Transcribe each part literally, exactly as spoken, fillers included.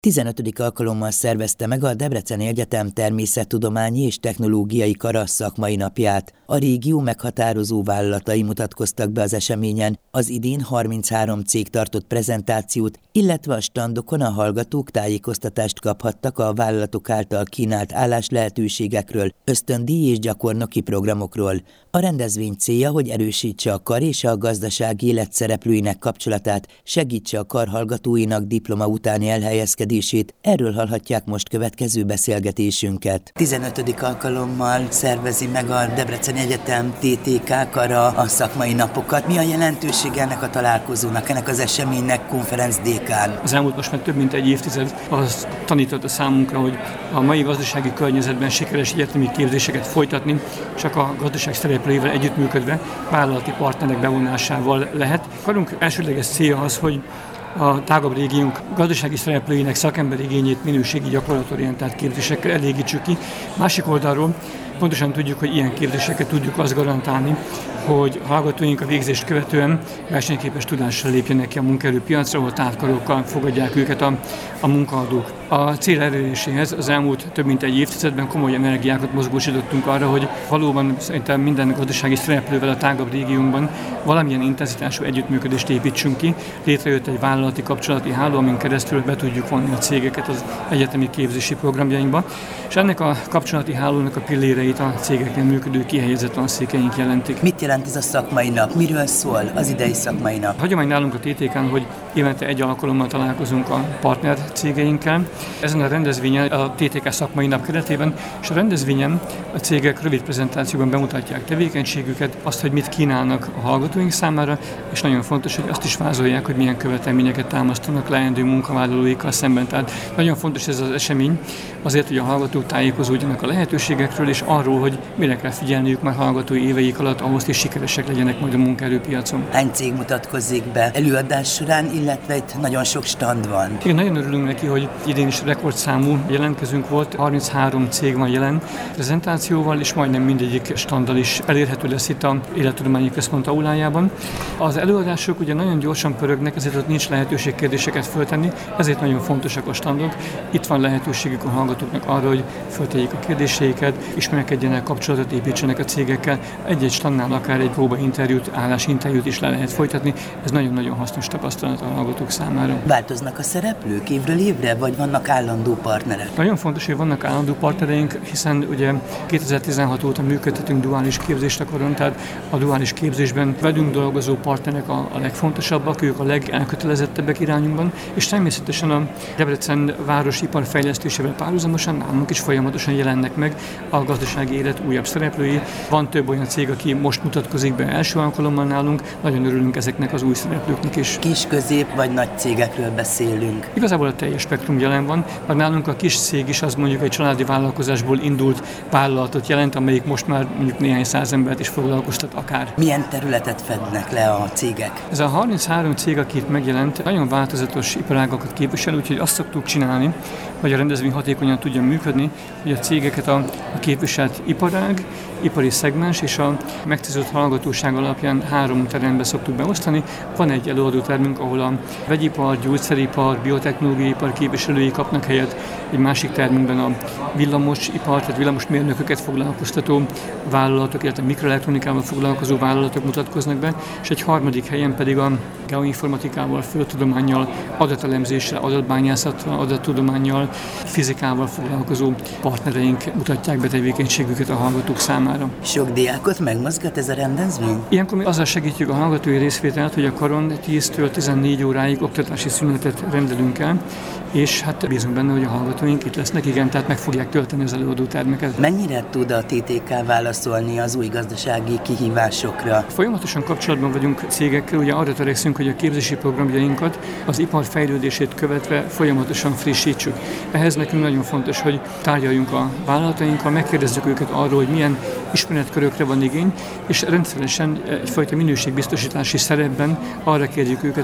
tizenötödik alkalommal szervezte meg a Debreceni Egyetem Természettudományi és Technológiai Kara szakmai napját. A régió meghatározó vállalatai mutatkoztak be az eseményen, az idén harminchárom cég tartott prezentációt, illetve a standokon a hallgatók tájékoztatást kaphattak a vállalatok által kínált álláslehetőségekről, ösztöndíj és gyakornoki programokról. A rendezvény célja, hogy erősítse a kar és a gazdasági élet szereplőinek kapcsolatát, segítse a kar hallgatóinak diploma utáni elhelyezkedését. Erről hallhatják most következő beszélgetésünket. tizenötödik alkalommal szervezi meg a Debreceni Egyetem té té ká Kara a szakmai napokat. Mi a jelentőség ennek a találkozónak, ennek az eseménynek konferencdékán? Az elmúlt most már több mint egy évtized az tanította számunkra, hogy a mai gazdasági környezetben sikeres egyetemi képzéseket folytatni csak a gazdaság szereplőivel együttműködve, vállalati partnerek bevonásával lehet. Karunk elsődleges célja az, hogy a tágabb régiónk gazdasági szereplőinek szakemberi igényét minőségi gyakorlatorientált képzésekkel elégítsük ki. Másik oldalról pontosan tudjuk, hogy ilyen képzéseket tudjuk azt garantálni, hogy a hallgatóink a végzést követően versenyképes tudással lépjenek ki a munkaerőpiacra, ahol távkarokkal fogadják őket a, a munkaadók. A cél eléréséhez az elmúlt több mint egy évtizedben komoly energiákat mozgósítottunk arra, hogy valóban szerintem minden gazdasági szereplővel a tágabb régiónkban valamilyen intenzitású együttműködést építsünk ki. Létrejött egy vállalati kapcsolati háló, amin keresztül be tudjuk vonni a cégeket az egyetemi képzési programjainkba, és ennek a kapcsolati hálónak a pilléreit a cégeknél működő kihelyezett tanszékeink jelentik. Mit jelent ez a szakmai nap? Miről szól az idei szakmai nap? Hagyomány nálunk a té té kán, hogy évente egy alkalommal találkozunk a partner cégeinkkel. Ezen a rendezvényen a té té ká szakmai nap keretében, és a rendezvényen a cégek rövid prezentációban bemutatják tevékenységüket, azt, hogy mit kínálnak a hallgatóink számára, és nagyon fontos, hogy azt is vázolják, hogy milyen követelményeket támasztanak leendő munkavállalóikkal szemben. Tehát nagyon fontos ez az esemény, azért, hogy a hallgatók tájékozódjanak a lehetőségekről, és arról, hogy mire kell figyelniük már hallgatói éveik alatt, ahhoz, hogy sikeresek legyenek majd a munkaerőpiacon. Hány cég mutatkozik be előadás során, illetve itt nagyon sok stand van? Igen, nagyon örülünk neki, hogy idén is rekordszámú jelentkezünk volt, harminchárom cég van jelen prezentációval, és majdnem mindegyik standdal is elérhető lesz itt a Élettudományi Központ aulájában. Az előadások ugye nagyon gyorsan pörögnek, ezért ott nincs lehetőség kérdéseket föltenni, ezért nagyon fontosak a standok. Itt van lehetőségük a hallgatóknak arra, hogy föltegyék a kérdéseiket, ismerkedjenek, kapcsolatot építsenek a cégekkel. Egy-egy standnál akár egy próbainterjút, állásinterjút is le lehet folytatni. Ez nagyon-nagyon hasznos tapasztalat a hallgatók számára. Változnak a szereplők évről évre, vagy vannak állandó partnerek? Nagyon fontos, hogy vannak állandó partnereink, hiszen ugye kétezer-tizenhat óta működtetünk duális képzést a Karon, tehát a duális képzésben velünk dolgozó partnerek a, a legfontosabbak, ők a legelkötelezettebbek irányunkban, és természetesen a Debrecen város iparfejlesztésével párhuzamosan nálunk is folyamatosan jelennek meg a gazdasági élet újabb szereplői. Van több olyan cég, aki most mutatkozik be első alkalommal nálunk, nagyon örülünk ezeknek az új szereplőknek is. Kis, közép vagy nagy cégekről beszélünk? Igazából a teljes spektrum jelen van, mert nálunk a kis cég is az mondjuk egy családi vállalkozásból indult vállalatot jelent, amelyik most már mondjuk néhány száz embert is foglalkoztat akár. Milyen területet fednek le a cégek? Ez a harminchárom cég, aki itt megjelent, nagyon változatos iparágakat képvisel, úgyhogy azt szoktuk csinálni, hogy a rendezvény hatékonyan tudjon működni, hogy a cégeket a, a képviselt iparág, ipari szegmens és a megcélzott hallgatóság alapján három terembe szoktuk beosztani. Van egy előadótermünk, ahol a vegyipar, gyógyszeripar, biotechnológiai ipar képviselői kapnak helyet, egy másik termünkben a villamosipar, tehát villamosmérnököket foglalkoztató vállalatok, illetve mikroelektronikával foglalkozó vállalatok mutatkoznak be, és egy harmadik helyen pedig a geoinformatikával, földtudománnyal, adatelemzéssel, adatbányászattal, adattudománnyal, fizikával foglalkozó partnereink mutatják be tevékenységüket a hallgatók számára. Sok diákot megmozgat ez a rendezvény? Ilyenkor mi azzal segítjük a hallgatói részvételt, hogy a Karon tíztől tizennégy óráig oktatási szünetet rendelünk el, és hát bízunk benne, hogy a hallgatóink itt lesznek, igen, tehát meg fogják tölteni az előadótermeket. Mennyire tud a té té ká válaszolni az új gazdasági kihívásokra? Folyamatosan kapcsolatban vagyunk cégekkel, ugye arra törekszünk, hogy a képzési programjainkat az ipar fejlődését követve folyamatosan frissítsük. Ehhez nekünk nagyon fontos, hogy tárgyaljunk a vállalatainkkal, megkérdezzük őket arról, hogy milyen ismeretkörökre van igény, és rendszeresen egyfajta minőségbiztosítási szerepben arra kérjük őket, hogy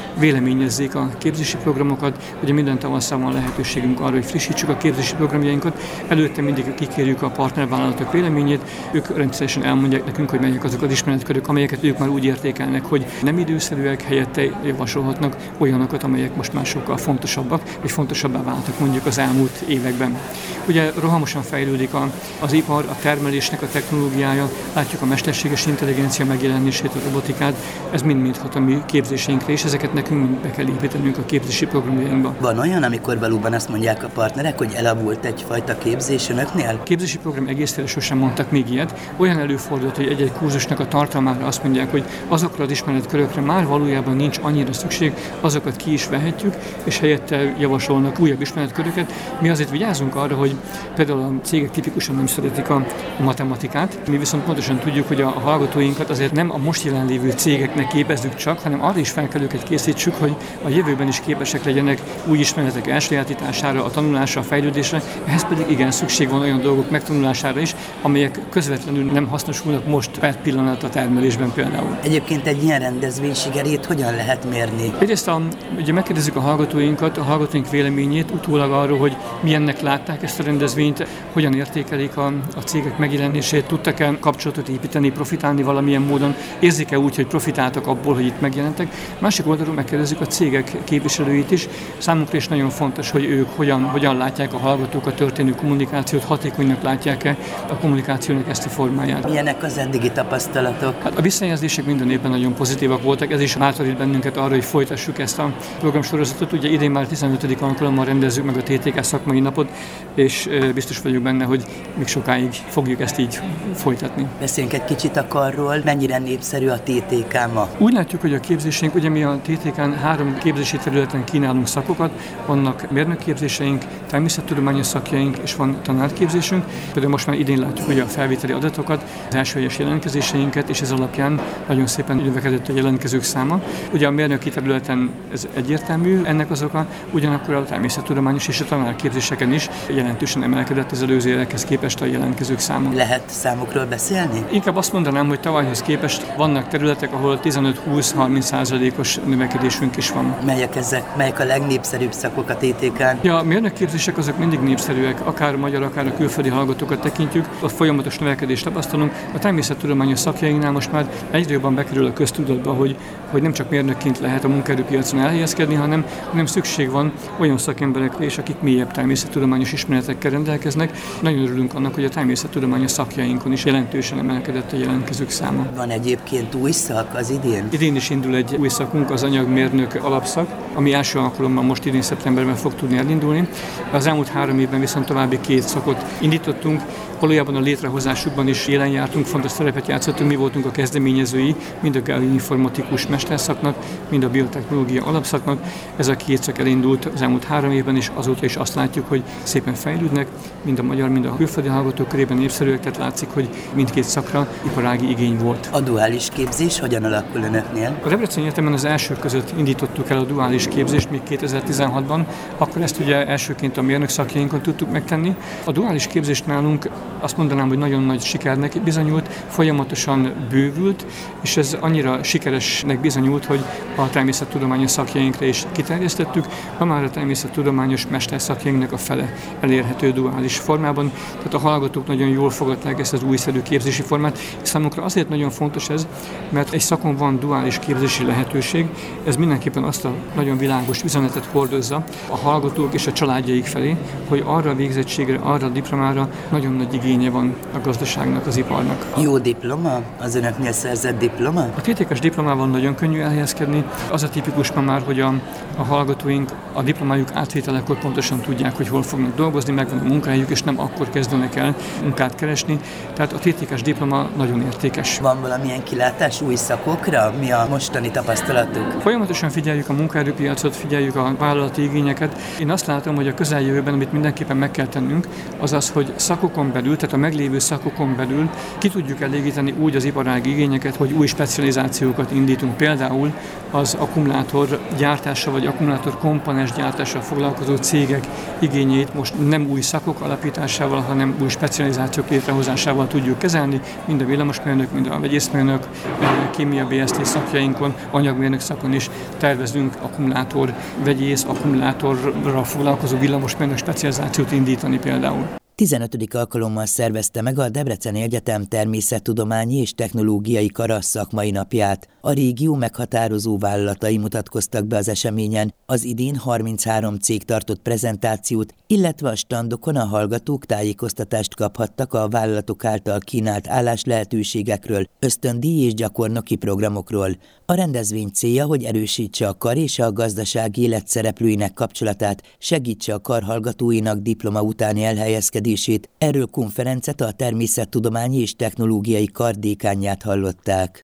véleményezzék a képzési programokat. Ugye minden tavasszal van lehetőségünk arra, hogy frissítsük a képzési programjainkat. Előtte mindig kikérjük a partnervállalatok véleményét, ők rendszeresen elmondják nekünk, hogy melyek azok az ismeretkörök, amelyeket ők már úgy értékelnek, hogy nem időszerűek, helyette javasolhatnak olyanokat, amelyek most már sokkal fontosabbak, és fontosabbá váltak mondjuk az elmúlt években. Ugye rohamosan fejlődik a, az ipar, a termelésnek a technológiája, látjuk a mesterséges intelligencia megjelenését, a robotikát, ez mind-mind hat a mi képzéseinkre, és ezeket nekünk mind be kell építenünk a képzési programjainkba. Van olyan, amikor valóban azt mondják a partnerek, hogy elavult egyfajta képzés önöknél? A képzési program egészére sosem mondtak még ilyet. Olyan előfordult, hogy egy-egy kurzusnak a tartalmára azt mondják, hogy azokra az ismeretkörökre már valójában nincs annyira szükség, azokat ki is vehetjük, és helyette javasolnak újabb ismeretköröket. Mi azért vigyázunk arra, hogy például a cégek tipikusan nem szeretik a matematikát. Mi viszont pontosan tudjuk, hogy a hallgatóinkat azért nem a most jelenlévő cégeknek képezzük csak, hanem arra is fel kell őket készítsük, hogy a jövőben is képesek legyenek új ismeretek elsajátítására, a tanulásra, a fejlődésre. Ehhez pedig igen, szükség van olyan dolgok megtanulására is, amelyek közvetlenül nem hasznosulnak most per pillanat a termelésben például. Egyébként egy ilyen rendezvény sikerét hogyan lehet mérni? Egyrészt a, ugye megkérdezzük a hallgatóinkat, a hallgatóink véleményét utólag arról, hogy milyennek látták ezt a rendezvényt, hogyan értékelik a, a cégek megjelenését, tudtak-e kapcsolatot építeni, profitálni valamilyen módon, érzik-e úgy, hogy profitáltak abból, hogy itt megjelentek. Másik oldalról megkérdezzük a cégek képviselőit is. Számunkra is nagyon fontos, hogy ők hogyan, hogyan látják a hallgatók a történő kommunikációt, hatékonynak látják-e a kommunikációnak ezt a formáját. Milyenek az eddigi tapasztalatok? Hát a visszajelzések minden évben nagyon pozitívak voltak, ez is bátorít bennünket arra, hogy folytassuk ezt a programsorozatot. Ugye idén már tizenötödik alkalommal rendezzük meg a té té ká szakmai napot, és biztos vagyok benne, hogy még sokáig fogjuk ezt így folytatni. Beszéljünk egy kicsit a karról, mennyire népszerű a té té ká ma? Úgy látjuk, hogy a képzésünk, ugye mi a té té kán három képzési területen kínálunk szakokat, vannak mérnökképzéseink, természettudományos szakjaink, és van tanárképzésünk. Például most már idén látjuk ugye a felvételi adatokat, az elsőhelyes jelentkezéseinket, és ez alapján nagyon szépen növekedett a jelentkezők száma. Ugye a mérnöki területen ez egyértelmű, ennek az oka, ugyanakkor a természettudományos és a tanárképzéseken is jelentősen emelkedett az előző évekhez képest a jelentkezők száma. Lehet számokról beszélni? Inkább azt mondanám, hogy tavalyhoz képest vannak területek, ahol tizenöt-húsz-harminc százalékos növekedésünk is van. Melyek ezek? Melyek a legnépszerűbb szakok a té té kán? Ja, a mérnökképzések azok mindig népszerűek, akár a magyar, akár a külföldi hallgatókat tekintjük, a folyamatos növekedést tapasztalunk. A természettudományos szakjainknál most már egyre jobban bekerül a köztudatba, hogy, hogy nem csak mérnökként lehet a munkaerőpiacon elhelyezkedni, hanem, hanem szükség van olyan szakemberekre is, akik mélyebb természettudományos ismeretekkel rendelkeznek. Nagyon örülünk annak, hogy a természettudományos szakjainkon is jelentősen emelkedett a jelentkezők száma. Van egyébként új szak az idén? Idén is indul egy új szakunk, az anyagmérnök alapszak, ami első alkalommal most idén szeptemberben fog tudni elindulni. Az elmúlt három évben viszont további két szakot indítottunk. Valójában a létrehozásukban is jelen jártunk, fontos szerepet játszottunk, mi voltunk a kezdeményezői, mind a geoinformatikus mesterszaknak, mind a biotechnológia alapszaknak. Ez a két szak elindult az elmúlt három évben, és azóta is azt látjuk, hogy szépen fejlődnek, mind a magyar, mind a külföldi hallgatók körében népszerűek, tehát látszik, hogy mindkét szakra iparági igény volt. A duális képzés hogyan alakul önöknél? A Debreceni Egyetemen az elsők között indítottuk el a duális képzést még kétezer-tizenhatban, akkor ezt ugye elsőként a mérnök szakjainkon tudtuk megtenni. A duális képzést nálunk azt mondanám, hogy nagyon nagy sikernek bizonyult, folyamatosan bővült, és ez annyira sikeresnek bizonyult, hogy a természettudományos szakjainkra is kiterjesztettük. Ma már a természettudományos mesterszakjainknak a fele elérhető duális formában, tehát a hallgatók nagyon jól fogadták ezt az újszerű képzési formát, és számunkra azért nagyon fontos ez, mert egy szakon van duális képzési lehetőség, ez mindenképpen azt a nagyon világos üzenetet hordozza a hallgatók és a családjaik felé, hogy arra a végzettségre, arra a diplomára nagyon nagy igénye van a gazdaságnak, az iparnak. Jó diploma? Az önöknél szerzett diploma? A té té ká-s diplomával nagyon könnyű elhelyezkedni. Az a tipikus ma már, hogy a, a hallgatóink a diplomájuk átvételekor pontosan tudják, hogy hol fognak dolgozni, megvan a munkahelyük, és nem akkor kezdenek el munkát keresni. Tehát a té té ká-s diploma nagyon értékes. Van valamilyen kilátás új szakokra? Mi a mostani tapasztalatuk? Folyamatosan figyeljük a munkaerőpiacot, figyeljük a vállalati igényeket. Én azt látom, hogy a közeljövőben, amit mindenképpen meg kell tennünk, az az, hogy szakokon belül belül, tehát a meglévő szakokon belül ki tudjuk elégíteni úgy az iparági igényeket, hogy új specializációkat indítunk. Például az akkumulátor gyártása vagy akkumulátor komponens gyártással foglalkozó cégek igényét most nem új szakok alapításával, hanem új specializációk létrehozásával tudjuk kezelni, mind a villamosmérnök, mind a vegyészmérnök, kémia bé es té szakjainkon, anyagmérnök szakon is tervezünk akkumulátor vegyész, akkumulátorral foglalkozó villamosmérnök specializációt indítani például. tizenötödik alkalommal szervezte meg a Debreceni Egyetem Természettudományi és Technológiai Kara szakmai napját. A régió meghatározó vállalatai mutatkoztak be az eseményen, az idén harminchárom cég tartott prezentációt, illetve a standokon a hallgatók tájékoztatást kaphattak a vállalatok által kínált álláslehetőségekről, ösztöndíj és gyakornoki programokról. A rendezvény célja, hogy erősítse a kar és a gazdasági élet szereplőinek kapcsolatát, segítse a kar hallgatóinak diploma utáni elhelyezkedését. Erről konferenciát a Természettudományi és Technológiai Kar dékánját hallották.